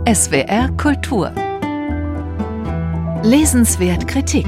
SWR Kultur. Lesenswert Kritik.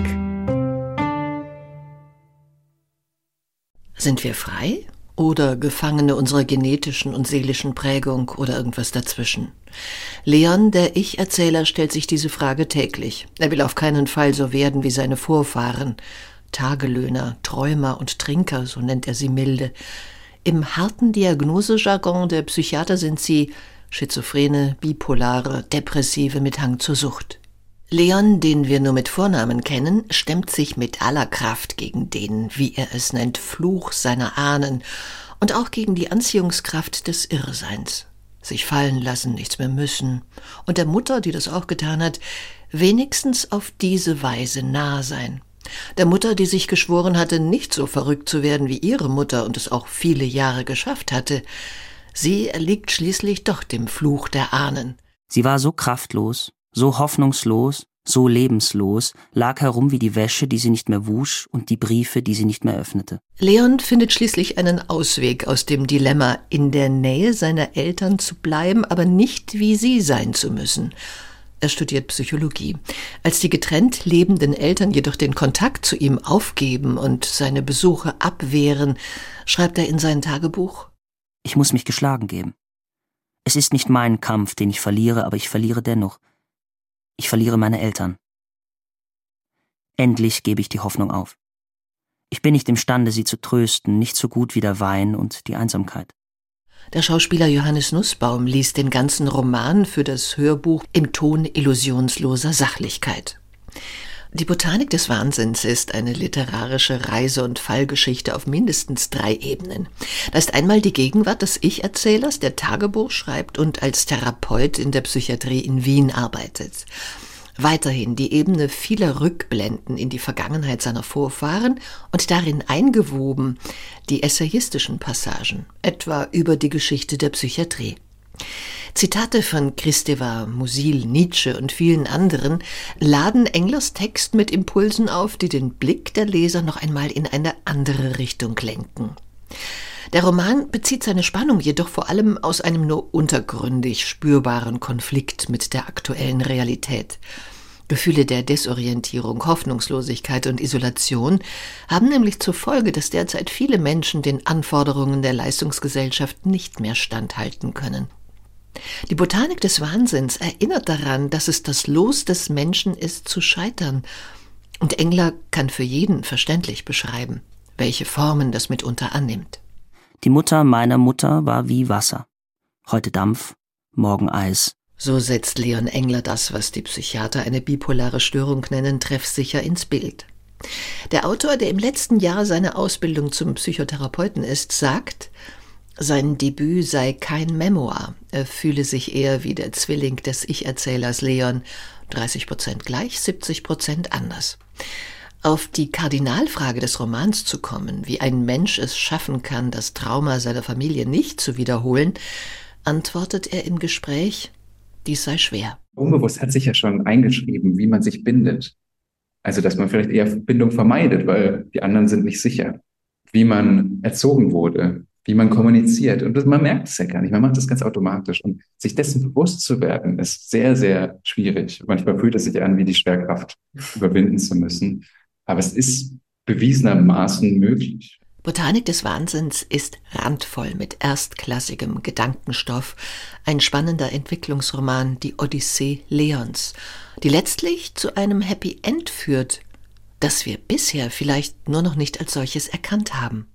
Sind wir frei oder Gefangene unserer genetischen und seelischen Prägung oder irgendwas dazwischen? Leon, der Ich-Erzähler, stellt sich diese Frage täglich. Er will auf keinen Fall so werden wie seine Vorfahren. Tagelöhner, Träumer und Trinker, so nennt er sie milde. Im harten Diagnosejargon der Psychiater sind sie Schizophrene, Bipolare, Depressive mit Hang zur Sucht. Leon, den wir nur mit Vornamen kennen, stemmt sich mit aller Kraft gegen den, wie er es nennt, Fluch seiner Ahnen und auch gegen die Anziehungskraft des Irrseins. Sich fallen lassen, nichts mehr müssen. Und der Mutter, die das auch getan hat, wenigstens auf diese Weise nah sein. Der Mutter, die sich geschworen hatte, nicht so verrückt zu werden wie ihre Mutter und es auch viele Jahre geschafft hatte. Sie erliegt schließlich doch dem Fluch der Ahnen. Sie war so kraftlos, so hoffnungslos, so lebenslos, lag herum wie die Wäsche, die sie nicht mehr wusch, und die Briefe, die sie nicht mehr öffnete. Leon findet schließlich einen Ausweg aus dem Dilemma, in der Nähe seiner Eltern zu bleiben, aber nicht wie sie sein zu müssen. Er studiert Psychologie. Als die getrennt lebenden Eltern jedoch den Kontakt zu ihm aufgeben und seine Besuche abwehren, schreibt er in sein Tagebuch: Ich muss mich geschlagen geben. Es ist nicht mein Kampf, den ich verliere, aber ich verliere dennoch. Ich verliere meine Eltern. Endlich gebe ich die Hoffnung auf. Ich bin nicht imstande, sie zu trösten, nicht so gut wie der Wein und die Einsamkeit. Der Schauspieler Johannes Nussbaum liest den ganzen Roman für das Hörbuch im Ton illusionsloser Sachlichkeit. Die Botanik des Wahnsinns ist eine literarische Reise- und Fallgeschichte auf mindestens 3 Ebenen. Da ist einmal die Gegenwart des Ich-Erzählers, der Tagebuch schreibt und als Therapeut in der Psychiatrie in Wien arbeitet. Weiterhin die Ebene vieler Rückblenden in die Vergangenheit seiner Vorfahren und darin eingewoben die essayistischen Passagen, etwa über die Geschichte der Psychiatrie. Zitate von Kristeva, Musil, Nietzsche und vielen anderen laden Englers Text mit Impulsen auf, die den Blick der Leser noch einmal in eine andere Richtung lenken. Der Roman bezieht seine Spannung jedoch vor allem aus einem nur untergründig spürbaren Konflikt mit der aktuellen Realität. Gefühle der Desorientierung, Hoffnungslosigkeit und Isolation haben nämlich zur Folge, dass derzeit viele Menschen den Anforderungen der Leistungsgesellschaft nicht mehr standhalten können. Die Botanik des Wahnsinns erinnert daran, dass es das Los des Menschen ist, zu scheitern. Und Engler kann für jeden verständlich beschreiben, welche Formen das mitunter annimmt. Die Mutter meiner Mutter war wie Wasser. Heute Dampf, morgen Eis. So setzt Leon Engler das, was die Psychiater eine bipolare Störung nennen, treffsicher ins Bild. Der Autor, der im letzten Jahr seine Ausbildung zum Psychotherapeuten ist, sagt, sein Debüt sei kein Memoir. Er fühle sich eher wie der Zwilling des Ich-Erzählers Leon, 30% gleich, 70% anders. Auf die Kardinalfrage des Romans zu kommen, wie ein Mensch es schaffen kann, das Trauma seiner Familie nicht zu wiederholen, antwortet er im Gespräch, dies sei schwer. Unbewusst hat sich ja schon eingeschrieben, wie man sich bindet. Also, dass man vielleicht eher Bindung vermeidet, weil die anderen sind nicht sicher. Wie man erzogen wurde, wie man kommuniziert. Und man merkt es ja gar nicht. Man macht das ganz automatisch. Und sich dessen bewusst zu werden, ist sehr, sehr schwierig. Manchmal fühlt es sich an, wie die Schwerkraft überwinden zu müssen. Aber es ist bewiesenermaßen möglich. Botanik des Wahnsinns ist randvoll mit erstklassigem Gedankenstoff. Ein spannender Entwicklungsroman, die Odyssee Leons, die letztlich zu einem Happy End führt, das wir bisher vielleicht nur noch nicht als solches erkannt haben.